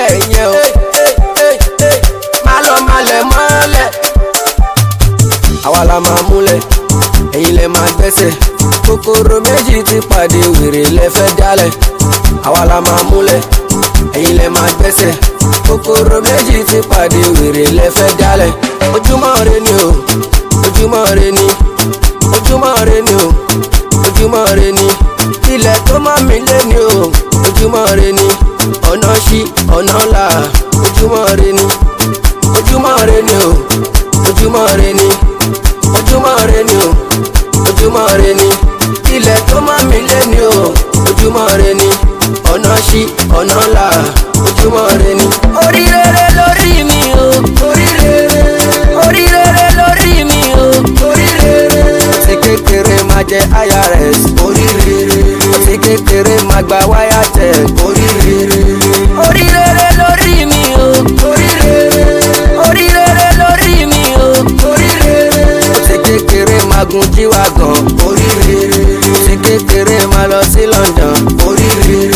ẹ̀yẹ o. Má lọ malẹ̀ mọ́lẹ̀. Àwa la máa múlẹ̀, ẹ̀yin lẹ máa gbẹ́sẹ̀. Kòkòrò méjì ti pàdé wèrè lẹ́fẹ́ dálẹ̀. Àwa la máa múlẹ̀, ẹ̀yin lẹ máa gbẹ́sẹ̀. Kòkòrò méjì ti pàdé wèrè lẹ́fẹ́ dálẹ̀. Ojúmọ́ re ni o, ojúmọ́ re ni, ojúmọ́ re ni o, ojúmọ́ re ni. Ilẹ̀ tó mọ́ mi lé ni o, ojúmọ́ re ni. Ọ̀nà ṣí ọ̀nà là, ojúmọ́ re ni. Ojúmọ́ re ni o, ojúmọ́ re ni. Ojúmọ́ re ni o, ojúmọ́ re ni. Ilẹ̀ tó mọ́ mi lé ni o, ojúmọ́ re ni. Ọ̀nà ṣí ọ̀nà là, ojúmọ́ re ni. Orí rere lórí mi o, orí rere. Orí rere lórí mi o, orí rere. Ti kékeré máa jẹ IRS, orí rere. Ti kékeré máa gba wáyà tẹ, orí rere. Orí rere lórí mi o, orí rere. Orí rere lórí mi o, orí rere. Ti kékeré máa gun jíwá gan, orí rere. Ti kékeré máa lọ sí London, orí rere.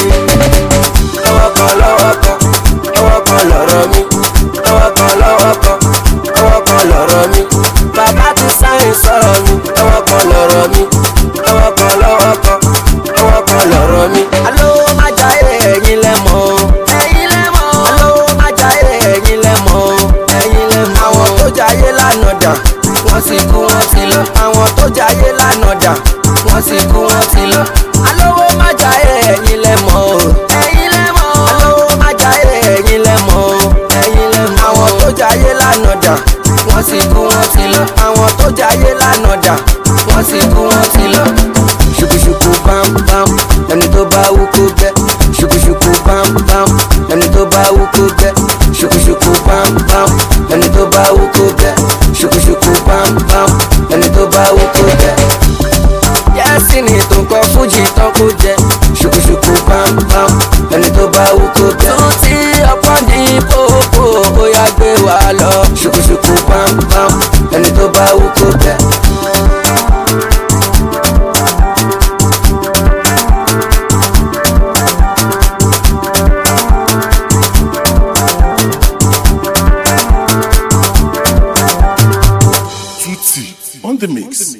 Lọ́wọ́ kan lọ́wọ́ kan, lọ́wọ́ kan lọ̀rọ̀ mi. Lọ́wọ́ kan lọ́wọ́ kan, lọ́wọ́ kan lọ̀rọ̀ mi. Bàbá ti sáyìn sọ̀rọ̀ mi. Lọ́wọ́ kan lọ̀rọ̀ mi. Lọ́wọ́ kan lọ́wọ́ kan, lọ́wọ́ kan lọ̀rọ̀ mi. Alówó má jayé ẹ̀yin lẹ mọ̀ o. Ẹ̀yin lẹ mọ̀ o. Alówó má jayé ẹ̀yin lẹ mọ̀ o. Ẹ̀yin lẹ mọ̀ o. Àwọn tó jayé lánàá dà, wọ́n sì kú wọ́n ti lọ. Àwọn tó jayé lánàá dà, wọ́n sì kú wọ́n ti lọ. Alówó má jayé ẹ̀yin lẹ mọ̀ o. Ẹ̀yin lẹ mọ̀ o. Alówó má jayé ẹ̀yin lẹ mọ̀ o. Ẹ̀yin lẹ mọ̀ o. Àwọn tó jayé lánàá dà, wọ́n sì kú wọ́n ti lọ. Àwọn tó jayé lánàá dà, wọ́n sì kú wọ́n ti lọ. Ṣùkùṣùkù bam bam, ẹni tó bá wú kó bẹ́. Ṣùkùṣùkù bam bam, ẹni tó bá wú kó bẹ́. Ṣùkùṣùkù bam bam, ẹni tó bá wú kó bẹ́. Ṣùkùṣùkù bam bam, ẹni tó bá wú kó bẹ́. Yẹ́sì ni tó kọ fújì tán kó jẹ. Ṣùkùṣùkù bam bam, ẹni tó bá wú kó bẹ́. Tuntun ọpọ́n ní pópó, bóyá gbé wa lọ. Ṣùkùṣùkù bam bam, ẹni tó bá wú kó bẹ́. On the mix.